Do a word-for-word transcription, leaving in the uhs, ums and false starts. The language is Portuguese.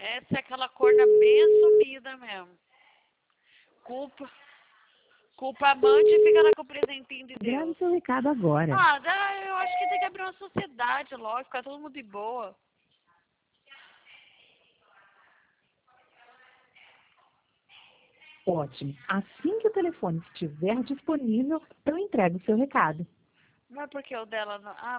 Essa é aquela corna bem assumida mesmo. Culpa, culpa amante e fica lá com o presentinho de Grave Deus. seu recado agora. Ah, dá- eu acho que tem que abrir uma sociedade logo, ficar todo mundo de boa. Ótimo. Assim que o telefone estiver disponível, eu entrego o seu recado. Não é porque o dela não... Ah,